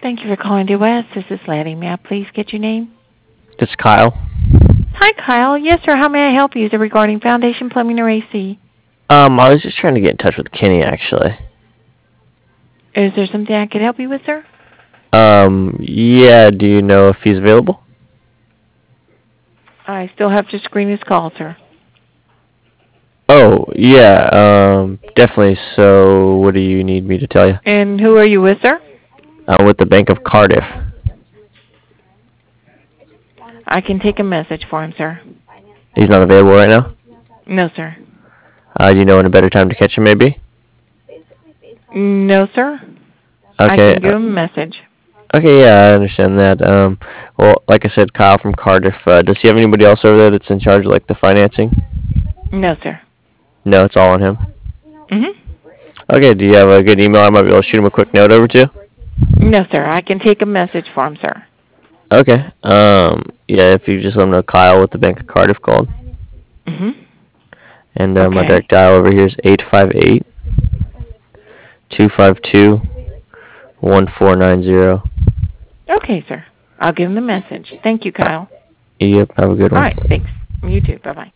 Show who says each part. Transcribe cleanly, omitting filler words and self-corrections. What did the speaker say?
Speaker 1: Thank you for calling Due West. This is Letty. May I please get your name?
Speaker 2: This is Kyle.
Speaker 1: Hi, Kyle. Yes, sir. How may I help you? Is it regarding Foundation Plumbing or AC?
Speaker 2: I was just trying to get in touch with Kenny, actually.
Speaker 1: Is there something I could help you with, sir?
Speaker 2: Yeah, do you know if he's available?
Speaker 1: I still have to screen this call, sir.
Speaker 2: Oh, yeah, definitely. So, what do you need me to tell you?
Speaker 1: And who are you with, sir?
Speaker 2: I'm with the Bank of Cardiff.
Speaker 1: I can take a message for him, sir.
Speaker 2: He's not available right now?
Speaker 1: No, sir.
Speaker 2: Do you know when a better time to catch him may be?
Speaker 1: No, sir.
Speaker 2: Okay.
Speaker 1: I can give him a message.
Speaker 2: Okay, yeah, I understand that. Well, like I said, Kyle from Cardiff. Does he have anybody else over there that's in charge of, like, the financing?
Speaker 1: No, sir.
Speaker 2: No, it's all on him?
Speaker 1: Mm-hmm.
Speaker 2: Okay, do you have a good email I might be able to shoot him a quick note over to?
Speaker 1: No, sir. I can take a message for him, sir.
Speaker 2: Okay. Yeah, if you just let him know Kyle with the Bank of Cardiff called.
Speaker 1: Mm-hmm.
Speaker 2: And my direct dial over here is 858-252-1490.
Speaker 1: Okay, sir. I'll give him the message. Thank you, Kyle.
Speaker 2: Yep, have a good one.
Speaker 1: All right, thanks. You too. Bye-bye.